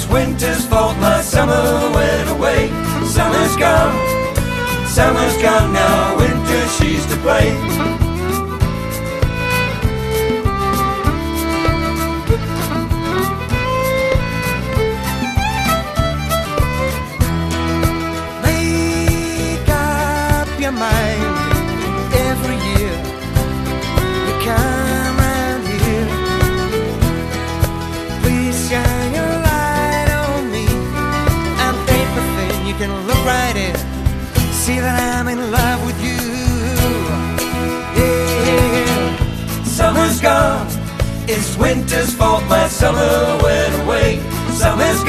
winter's fault, my summer went away. Summer's gone now, winter she's to blame. Make up your mind every year you come round here. Please shine your light on me. I'm paper thin, you can look right in, see that I'm in love with you. Yeah. Summer's gone, it's winter's fault, my summer went away. Summer's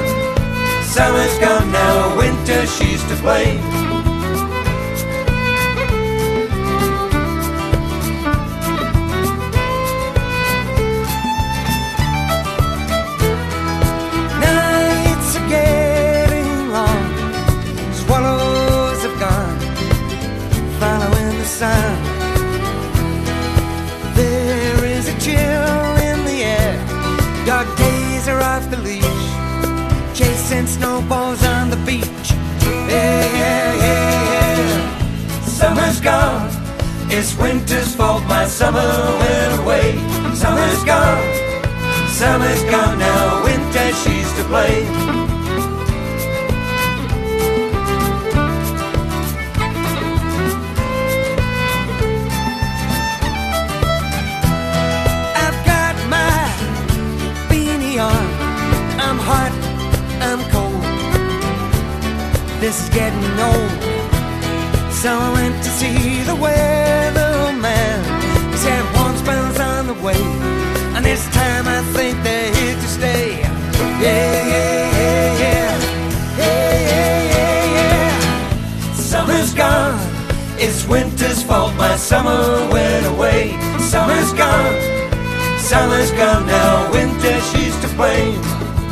gone now, winter she's to blame. Nights are getting long, swallows have gone, following the sun. There is a chill in the air, dark days are off the leash, chasing snowballs on the beach. Yeah, yeah, yeah, yeah. Summer's gone, it's winter's fault, my summer went away. Summer's gone now, winter she's to blame. I've got my beanie on, I'm hot, I'm cold, this is getting old. So I went to see the weatherman. He said warm spells on the way, and this time I think they're here to stay. Yeah, yeah, yeah, yeah, yeah, yeah, yeah, yeah. Summer's gone, it's winter's fault, my summer went away. Summer's gone now, winter she's to blame.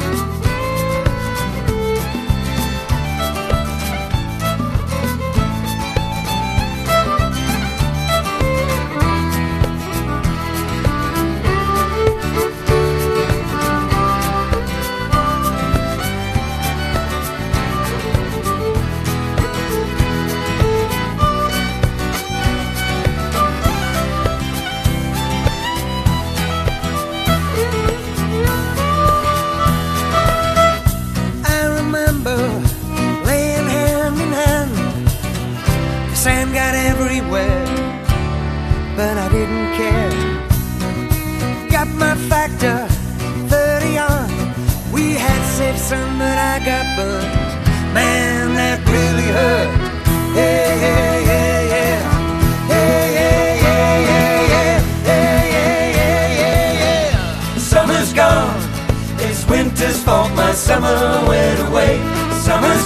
Sand got everywhere, but I didn't care. Got my factor 30 on. We had safe sun, but I got burned. Man, that really hurt. Yeah, yeah, yeah, yeah. Yeah, yeah, yeah, yeah, yeah. Yeah, yeah, yeah, yeah, yeah. Summer's gone, it's winter's fault, my summer went away. Summer's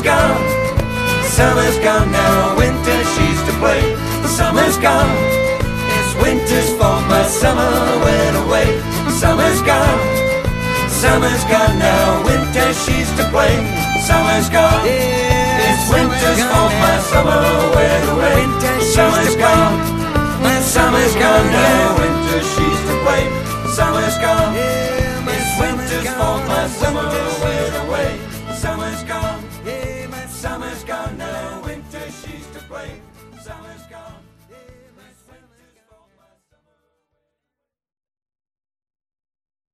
gone now, winter she's to blame. Summer's gone, it's winter's fault, my summer went away. Summer's gone now, winter she's to blame. Summer's gone, it's winter's fault, my summer went away. Summer's gone, my summer's gone now, winter she's to blame. Summer's gone, it's winter's fault, my summer went away. Summer's gone now, winter she's to blame. Summer's gone.